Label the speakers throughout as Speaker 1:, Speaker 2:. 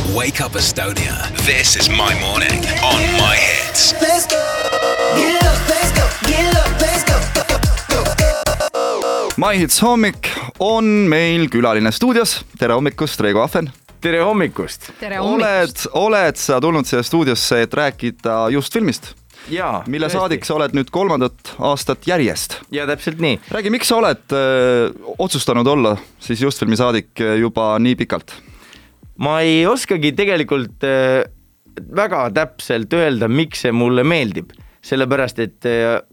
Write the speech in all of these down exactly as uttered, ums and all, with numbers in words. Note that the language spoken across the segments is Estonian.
Speaker 1: Wake Up Estonia. This is my morning on My Hits.
Speaker 2: Let's go. Get up, let's go. Get up, let's go. Go, go, go.
Speaker 3: My Hits hommik on meil külaline stuudios. Tere hommikust, Reigo Ahven.
Speaker 4: Tere hommikust.
Speaker 5: Tere hommikust.
Speaker 3: Oled, oled sa tulnud siia stuudiosse, et rääkida just filmist?
Speaker 4: Jaa,
Speaker 3: mille
Speaker 4: tõesti.
Speaker 3: saadik sa oled nüüd kolmandat aastat järjest.
Speaker 4: Ja täpselt nii.
Speaker 3: Räägi, miks sa oled öö, otsustanud olla siis just filmi saadik juba nii pikalt?
Speaker 4: Ma ei oskagi tegelikult öö, väga täpselt öelda, miks see mulle meeldib. Sellepärast, et,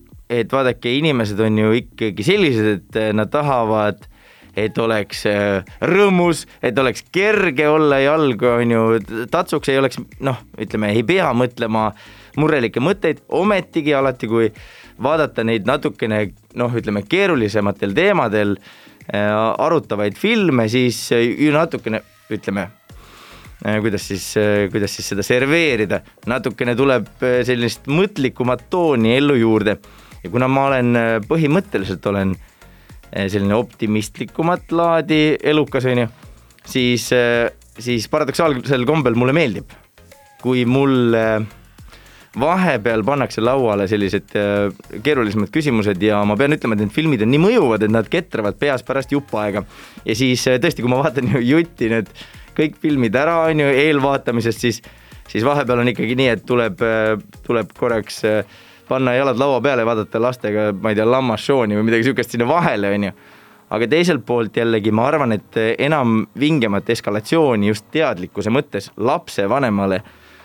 Speaker 4: et vaadake, inimesed on ju ikkagi sellised, et nad tahavad, et oleks rõõmus, et oleks kerge olla jalgu, on ju, tatsuks ei oleks, noh, ütleme, ei pea mõtlema murelikke mõtteid, ometigi alati, kui vaadata neid natukene, noh, ütleme, keerulisematel teemadel äh, arutavaid filme, siis ju natukene, ütleme, äh, kuidas siis, äh, kuidas siis seda serveerida, natukene tuleb äh, sellist mõtlikumat tooni ellu juurde. Ja kuna ma olen äh, põhimõtteliselt olen äh, selline optimistlikumat laadi elukas, on ju, siis, äh, siis paradoksaalsel kombel mulle meeldib. Kui mul äh, vahepeal pannakse lauale sellised keerulisemad küsimused ja ma pean ütlema, et need filmid on nii mõjuvad, et nad ketravad peas pärast jupa aega. Ja siis tõesti, kui ma vaatan ju jutti need kõik filmid ära on ju eelvaatamisest, siis, siis vahepeal on ikkagi nii, et tuleb, tuleb korraks panna jalad laua peale ja vaadata lastega, ma ei tea, lammashooni või midagi sükest sinna vahele on ju. Aga teiselt poolt jällegi ma arvan, et enam vingemat eskalatsiooni just teadlikkuse mõttes lapse vanemale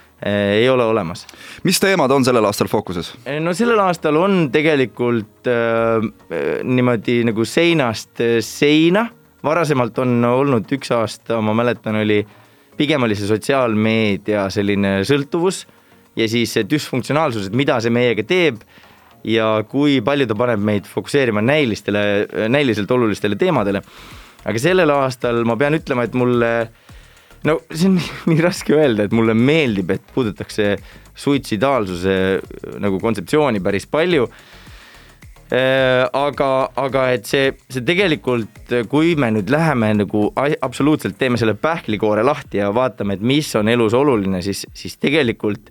Speaker 4: ei ole olemas.
Speaker 3: Mis teemad on sellel aastal fookuses?
Speaker 4: No sellel aastal on tegelikult äh, niimoodi nagu seinast seina. Varasemalt on olnud üks aasta, ma mäletan, oli pigem oli see sotsiaalmeedia selline sõltuvus ja siis dysfunktsionaalsus, et mida see meiega teeb ja kui palju ta paneb meid fokuseerima näilistele, näiliselt olulistele teemadele. Aga sellel aastal ma pean ütlema, et mulle no see on nii raske öelda, et mulle meeldib, et puudutakse suitsidaalsuse nagu kontseptsiooni päris palju. Aga, aga et see, see tegelikult, kui me nüüd läheme nagu absoluutselt teeme selle pähklikoore lahti ja vaatame, et mis on elus oluline, siis, siis tegelikult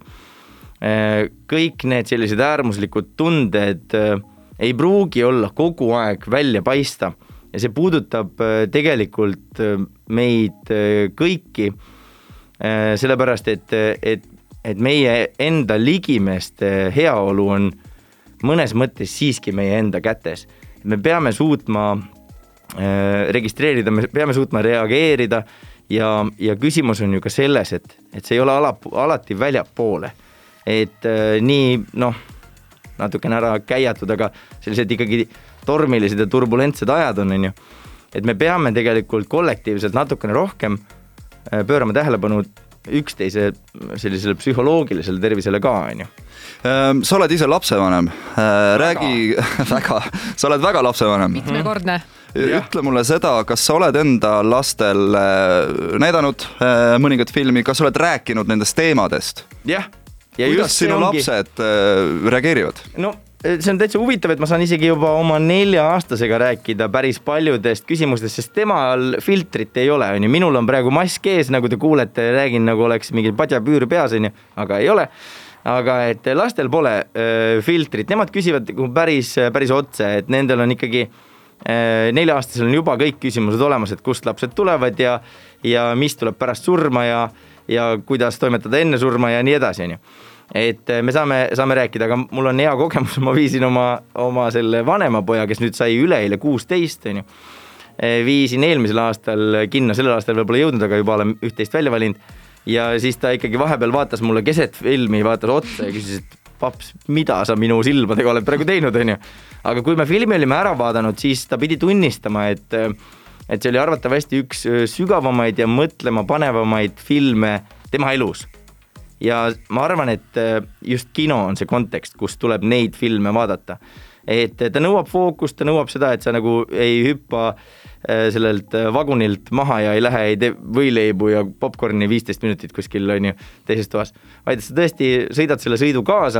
Speaker 4: kõik need sellised äärmuslikud tunded ei pruugi olla kogu aeg välja paista. Ja see puudutab tegelikult meid kõiki, sellepärast, et, et, et meie enda ligimeeste heaolu on mõnes mõttes siiski meie enda kätes. Me peame suutma registreerida, me peame suutma reageerida ja, ja küsimus on ju ka selles, et, et see ei ole ala, alati väljapoole. Et nii, noh, natukene ära käiatud, aga sellised ikkagi tormilised ja turbulentsed ajad on, on ju. Et me peame tegelikult kollektiivselt natukene rohkem pöörama tähelepanu üksteise sellisele psühholoogilisele tervisele ka, on ju.
Speaker 3: Sa oled ise lapsevanem. Räägi, väga, sa oled väga lapsevanem.
Speaker 5: Mitmekordne.
Speaker 3: Ütle mulle seda, kas sa oled enda lastel näidanud mõningat filmi, kas sa oled rääkinud nendest teemadest?
Speaker 4: Jah.
Speaker 3: Ja kuidas sinu ongi... lapsed reageerivad?
Speaker 4: No, see on täitsa huvitav, et ma saan isegi juba oma nelja aastasega rääkida päris paljudest küsimustest, sest temal filtrit ei ole. Minul on praegu mask ees, nagu te kuulete, räägin nagu oleks mingi padjapüür peas, aga ei ole. Aga et lastel pole äh, filtrit, nemad küsivad päris, päris otse, et nendel on ikkagi äh, nelja aastasel on juba kõik küsimused olemas, et kust lapsed tulevad ja, ja mis tuleb pärast surma ja, ja kuidas toimetada enne surma ja nii edasi, on ju. Et me saame, saame rääkida, aga mul on hea kogemus, ma viisin oma, oma selle vanema poja, kes nüüd sai üleeile kuusteist, on ju. Viisin eelmisel aastal kinno, sellel aastal veel pole jõudnud, aga juba olen üht-teist välja valinud. Ja siis ta ikkagi vahepeal vaatas mulle keset filmi, vaatas otsa ja küsis, et paps, mida sa minu silmadega oled praegu teinud, on ju. Aga kui me filmi olime ära vaadanud, siis ta pidi tunnistama, et, et see oli arvatavasti üks sügavamaid ja mõtlema panevamaid filme tema elus. Ja ma arvan, et just kino on see kontekst, kus tuleb neid filme vaadata. Et ta nõuab fookust, ta nõuab seda, et sa nagu ei hüppa sellelt vagunilt maha ja ei lähe, ei tee võileibu ja popcorni viisteist minutit kuskil on ju teises toas. Vaid sa tõesti sõidad selle sõidu kaasa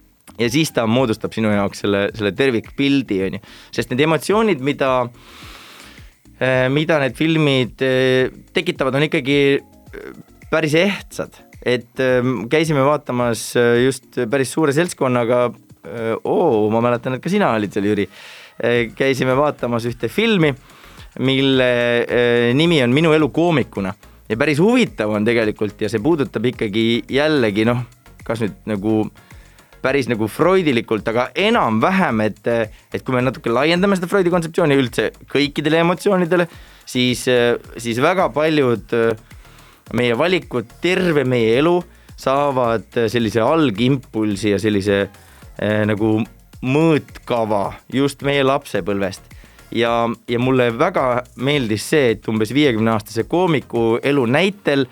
Speaker 4: ja siis ta moodustab sinu jaoks selle, selle tervikpildi on ju. Sest need emotsioonid, mida, mida need filmid tekitavad, on ikkagi päris ehtsad, et käisime vaatamas just päris suure seltskonnaga, oo, ma mäletan, et ka sina olid seal, Jüri, käisime vaatamas ühte filmi, mille nimi on Minu elu koomikuna ja päris huvitav on tegelikult ja see puudutab ikkagi jällegi, noh, kas nüüd nagu päris nagu freudilikult, aga enam-vähem, et, et kui me natuke laiendame seda Freudi kontseptsiooni üldse kõikidele emotsioonidele, siis, siis väga paljud meie valikud, terve meie elu saavad sellise algimpulsi ja sellise eh, nagu mõõtkava just meie lapsepõlvest. Ja, ja mulle väga meeldis see, et umbes viiekümne aastase koomiku elu näitel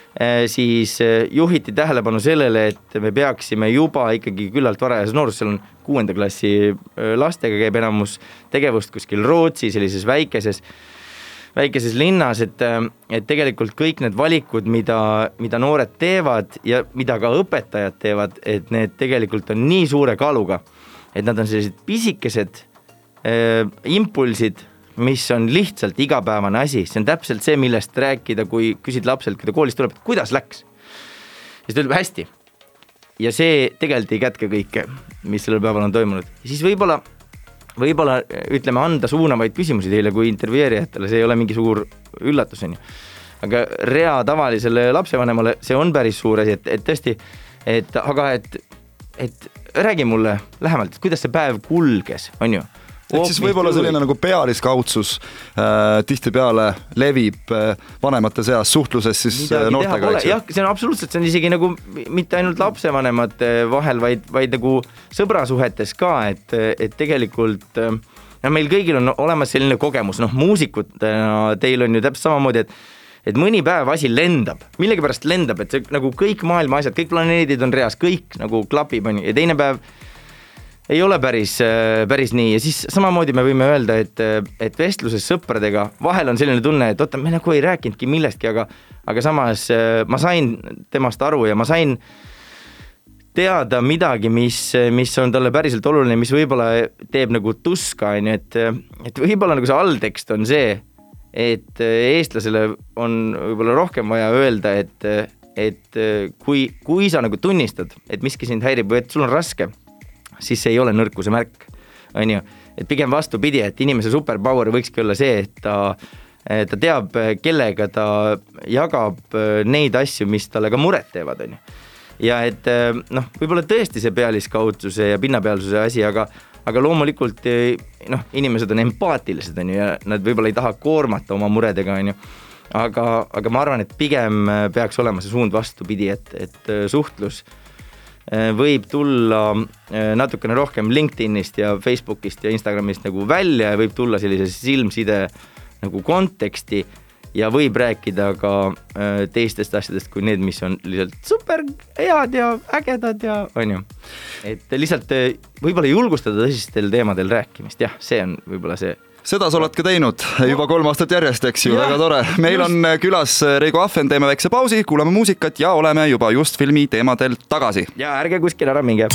Speaker 4: siis juhiti tähelepanu sellele, et me peaksime juba ikkagi küllalt varajas noorus, seal on kuuenda klassi lastega käib enamus tegevust kuskil Rootsi sellises väikeses, väikeses linnas, et, et tegelikult kõik need valikud, mida, mida noored teevad ja mida ka õpetajad teevad, et need tegelikult on nii suure kaaluga, et nad on sellised pisikesed äh, impulsid, mis on lihtsalt igapäevane asi. See on täpselt see, millest rääkida, kui küsid lapselt, kui ta koolist tuleb, et kuidas läks. Ja see tuleb hästi. Ja see tegelikult ei kätke kõike, mis sellel päeval on toimunud. Ja siis võib-olla, võib-olla ütleme, anda suunavaid küsimusi teile kui intervjueerijatele, see ei ole mingi suur üllatus. Aga rea tavalisele lapsevanemale see on päris suur asi, et, et tõesti, et, aga et, et räägi mulle lähemalt, et kuidas see päev kulges, on ju?
Speaker 3: Et siis võib-olla selline nagu pealiskaudsus äh, tihti peale levib äh, vanemate seas suhtluses siis midagi noortega.
Speaker 4: Jah, see on absoluutselt, see on isegi nagu mitte ainult lapsevanemate vahel, vaid, vaid nagu sõbrasuhetes ka, et, et tegelikult no, meil kõigil on olemas selline kogemus, noh muusikutena teil on ju täpselt samamoodi, et, et mõni päev asi lendab, millegi pärast lendab, et see, nagu kõik maailma asjad, kõik planeedid on reas, kõik nagu klapib, on, ja teine päev ei ole päris, päris nii ja siis samamoodi me võime öelda, et, et vestluses sõpradega vahel on selline tunne, et oota, me nagu ei rääkinudki millestki, aga, aga samas ma sain temast aru ja ma sain teada midagi, mis, mis on talle päriselt oluline, mis võib-olla teeb nagu tuska, et, et võib-olla nagu see alltekst on see, et eestlasele on võib-olla rohkem vaja öelda, et, et kui, kui sa nagu tunnistad, et miski sind häirib või et sul on raske, siis see ei ole nõrkuse märk, on ju, et pigem vastupidi, et inimese superpower võikski olla see, et ta, ta teab, kellega ta jagab neid asju, mis talle ka muret teevad, on ju. Ja et noh, võib-olla tõesti see pealiskaudsuse ja pinnapealsuse asi, aga, aga loomulikult noh, inimesed on empaatilised, on ju, ja nad võib-olla ei taha koormata oma muredega, on ju. Aga, aga ma arvan, et pigem peaks olema see suund vastupidi, et, et suhtlus võib tulla natukene rohkem LinkedInist ja Facebookist ja Instagramist nagu välja ja võib tulla sellise silmside nagu konteksti ja võib rääkida ka teistest asjadest kui need, mis on lihtsalt super head ja ägedad ja on ju. Et lihtsalt võib-olla julgustada tõsistel teemadel rääkimist, jah, see on võib-olla see.
Speaker 3: Seda sa oled ka teinud juba kolm aastat järjest, eks ju, ja, väga tore. Meil just on külas Reigo Ahven, teeme väikse pausi, kuulame muusikat ja oleme juba just filmi teemadel tagasi.
Speaker 4: Ja ärge kuskil ära minge.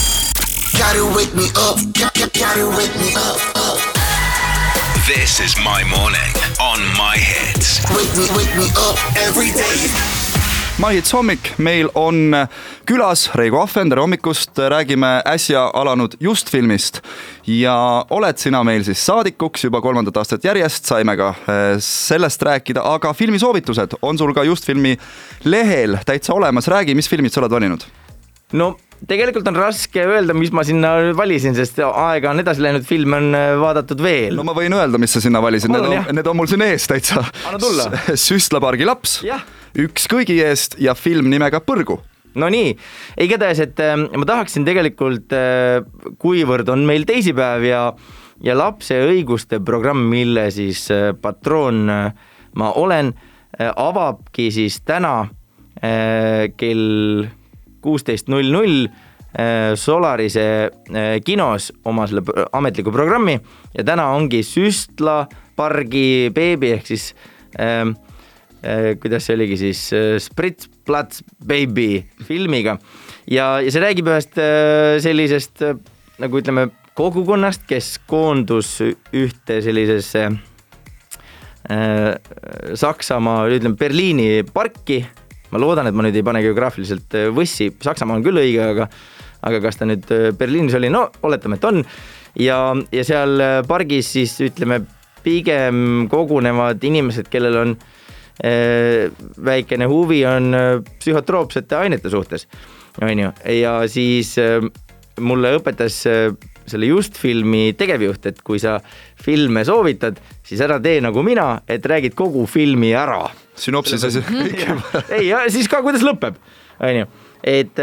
Speaker 1: This is my morning on My Hits.
Speaker 2: Wake me, wake me up every day.
Speaker 3: My Hits hommik, meil on külas Reigo Ahven, tere hommikust, räägime äsja alanud just filmist ja oled sina meil siis saadikuks juba kolmandat aastat järjest, saime ka sellest rääkida, aga filmisoovitused on sul ka just filmi lehel täitsa olemas, räägi, mis filmid sa oled valinud?
Speaker 4: No tegelikult on raske öelda, mis ma sinna valisin, sest aega on edasi läinud, film on vaadatud veel.
Speaker 3: No ma võin öelda, mis sa sinna valisid, need on, need on mul siin ees täitsa.
Speaker 4: Anna tulla.
Speaker 3: Süstlapargi laps,
Speaker 4: ja.
Speaker 3: Üks kõigi eest ja film nimega Põrgu.
Speaker 4: No nii, igatahes, et ma tahaksin tegelikult, kuivõrd on meil teisipäev ja, ja lapse õiguste programm, mille siis patroon ma olen, avabki siis täna kell kuusteist null null Solarise kinos oma selle ametliku programmi ja täna ongi Süstlapargi beebi ehk siis äh, äh, kuidas see oligi siis äh, Spritzplatz Baby filmiga ja, ja see räägib ühest äh, sellisest äh, nagu ütleme kogukonnast, kes koondus ühte sellisesse äh, Saksamaa, ütleme Berliini parki. ma loodan, et ma nüüd ei pane geograafiliselt võssi, Saksamaa on küll õige, aga aga kas ta nüüd Berliinis oli, no oletame, et on ja, ja seal pargis siis ütleme pigem kogunevad inimesed, kellel on äh, väikene huvi on psühhotroopsete ainete suhtes, on ju, ja siis äh, mulle õpetas äh, selle just filmi tegevjuht, et kui sa filme soovitad, siis ära tee nagu mina, et räägid kogu filmi ära.
Speaker 3: Sünopsis asi.
Speaker 4: Ei, ja siis ka kuidas lõpeb, on ju, et,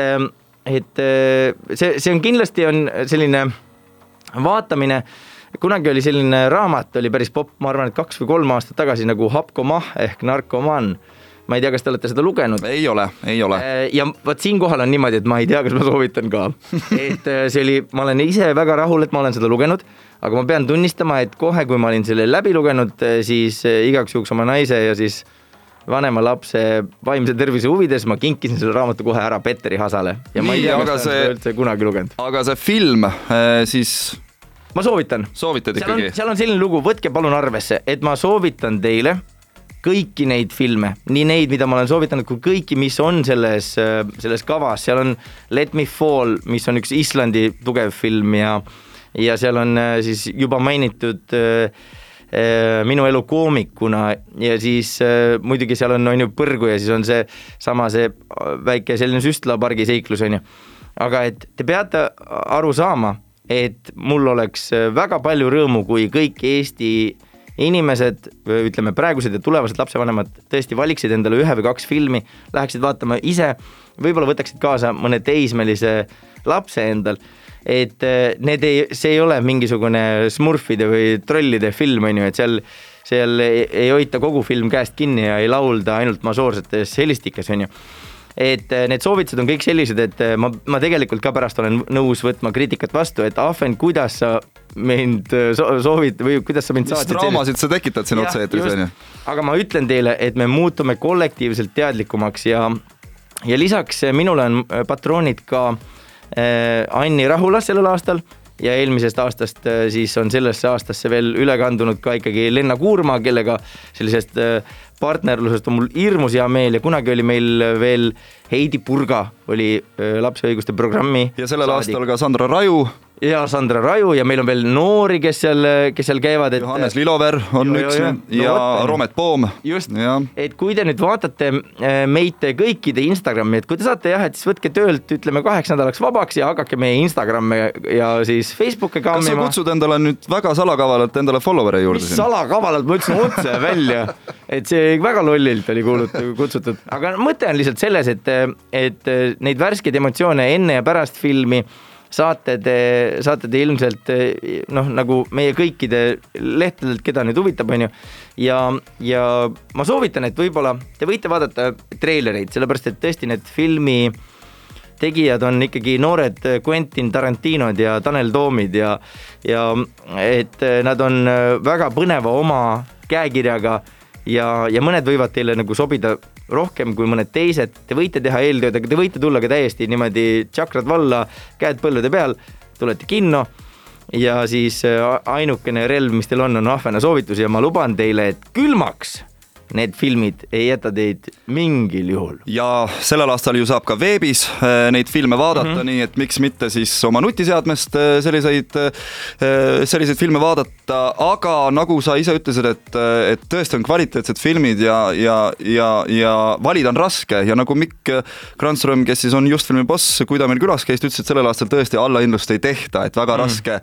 Speaker 4: et see, see on kindlasti on selline vaatamine, kunagi oli selline raamat, oli päris popp, ma arvan, et kaks või kolm aastat tagasi nagu Hapkomah ehk narkoman. Ma ei tea, kas te olete seda lugenud?
Speaker 3: Ei ole, ei ole.
Speaker 4: Ja võt siin kohal on niimoodi, et ma ei tea, kas ma soovitan ka. Et see oli, ma olen ise väga rahul, et ma olen seda lugenud, aga ma pean tunnistama, et kohe, kui ma olin selle läbi lugenud, siis igaks juhuks oma naise ja siis vanema lapse vaimse tervise huvides ma kinkisin selle raamatu kohe ära Petteri Hasale. Ja ma ei tea, kas see... ta üldse kunagi lugenud.
Speaker 3: Aga see film, siis...
Speaker 4: Ma soovitan.
Speaker 3: Soovitad
Speaker 4: seal
Speaker 3: ikkagi?
Speaker 4: On, seal on selline lugu, võtke palun arvesse, et ma soovitan teile kõiki neid filme, nii neid, mida ma olen soovitanud, kui kõiki, mis on selles, selles kavas, seal on Let Me Fall, mis on üks Islandi tugev film ja, ja seal on siis juba mainitud äh, Minu elu koomikuna ja siis äh, muidugi seal on, on ju põrgu ja siis on see sama see väike selline süstlapargi seiklus, on ju. Aga et te peate aru saama, et mul oleks väga palju rõõmu, kui kõik Eesti inimesed, ütleme praegused ja tulevased lapsevanemad tõesti valiksid endale ühe või kaks filmi, läheksid vaatama ise, võib-olla võtaksid kaasa mõne teismelise lapse endal, et need ei, see ei ole mingisugune smurfide või trollide film, on ju, et seal, seal ei, ei hoita kogu film käest kinni ja ei laulda ainult masoorsetes helistikes, on ju. Et need soovitused on kõik sellised, et ma, ma tegelikult ka pärast olen nõus võtma kriitikat vastu, et Ahven, kuidas sa mind soovid või kuidas sa mind
Speaker 3: mis
Speaker 4: saatid.
Speaker 3: Mis draamasid sa tekitad siin otse-eetris?
Speaker 4: Aga ma ütlen teile, et me muutume kollektiivselt teadlikumaks ja, ja lisaks minule on patroonid ka äh, Anni Rahula sellel aastal ja eelmisest aastast äh, siis on sellesse aastasse veel üle kandunud ka ikkagi Lenna Kuurma, kellega sellisest äh, partnerlusest on mul hirmus hea meel ja kunagi oli meil veel Heidi Purga oli lapse õiguste programmi
Speaker 3: ja sellel
Speaker 4: saadik.
Speaker 3: Aastal ka Sandra Raju
Speaker 4: ja Sandra Raju ja meil on veel noori, kes seal, kes seal käivad. Et...
Speaker 3: Johannes Lilover on jo, üks jo, jo. ja, ja no, Romet Poom.
Speaker 4: Just, ja. Et kui te nüüd vaatate meid kõikide Instagrami, et kui te saate jah, et siis võtke töölt, ütleme kaheks nädalaks vabaks ja hakake meie Instagramme ja siis Facebooki kammima.
Speaker 3: Kas sa kutsud endale nüüd väga salakavalalt endale followere juurde?
Speaker 4: Mis salakavalalt, ma ütlesin otse välja, et see väga lollilt oli kutsutud. Aga mõte on lihtsalt selles, et, et neid värskeid emotsioone enne ja pärast filmi saate te, saate te ilmselt noh, nagu meie kõikide lehtedelt, keda nüüd huvitab, on ju. Ja, ja ma soovitan, et võib-olla te võite vaadata treilereid, sellepärast et tõesti need filmi tegijad on ikkagi noored Quentin Tarantinod ja Tanel Toomid ja, ja et nad on väga põneva oma käekirjaga ja, ja mõned võivad teile nagu sobida rohkem kui mõned teised, te võite teha eeltööd, aga te võite tulla ka täiesti niimoodi tšakrad valla, käed põllude peal, tulete kinno ja siis ainukene relv, mis teil on, on Ahvena soovitus ja ma luban teile, et külmaks need filmid ei jäta teid mingil juhul.
Speaker 3: Ja sellel aastal ju saab ka veebis neid filme vaadata, mm-hmm. nii et miks mitte siis oma nutiseadmest selliseid, selliseid filme vaadata, aga nagu sa ise ütlesid, et, et tõesti on kvaliteetsed filmid ja, ja, ja, ja valida on raske ja nagu Mikk Kranström, kes siis on just filmi boss, kui ta meil külas käis, ütles, et sellel aastal tõesti allahindlust ei tehta, et väga mm. raske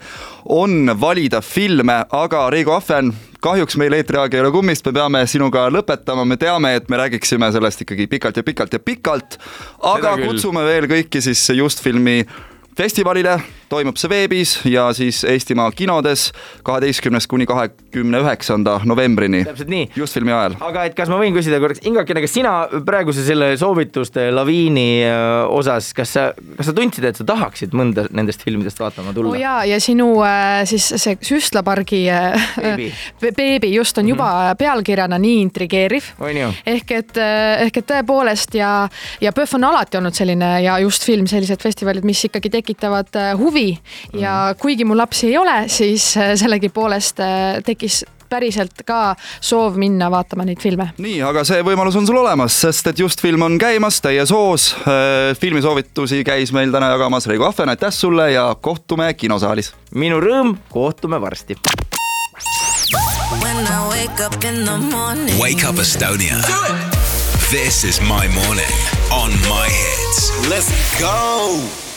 Speaker 3: on valida filme, aga Reigo Ahven, kahjuks meil eetriaeg ei ole kummist, me peame sinuga lõpetama, me teame, et me räägiksime sellest ikkagi pikalt ja pikalt ja pikalt, aga kutsume veel kõiki siis just filmi festivalile, toimub see veebis ja siis Eestimaa kinodes kaheteistkümnest kuni kahekümne üheksanda novembrini.
Speaker 4: Täpselt nii.
Speaker 3: Just filmi ajal.
Speaker 4: Aga et kas ma võin küsida korraks, Ingakene, kas sina praeguse selle soovituste laviini osas, kas sa, kas sa tundsid, et sa tahaksid mõnda nendest filmidest vaatama tulla?
Speaker 5: Oh jaa, ja sinu siis see Süstlapargi beebi, beebi just on juba mm-hmm. pealkirjana nii intrigeeriv. Ehk et, ehk et tõepoolest ja, ja P Ö F on alati olnud selline ja just film, sellised festivalid, mis ikkagi tekitavad huvi ja kuigi mul lapsi ei ole, siis sellegi poolest tekkis päriselt ka soov minna vaatama neid filme.
Speaker 3: Nii, aga see võimalus on sul olemas, sest et just film on käimas täies hoos. Filmisoovitusi käis meil täna jagamas Reigo Ahven, aitäh sulle ja kohtume kinosaalis.
Speaker 4: Minu rõõm, kohtume varsti.
Speaker 1: When I wake up in the morning. Wake up Estonia. This is My Morning on My Hits. Let's go.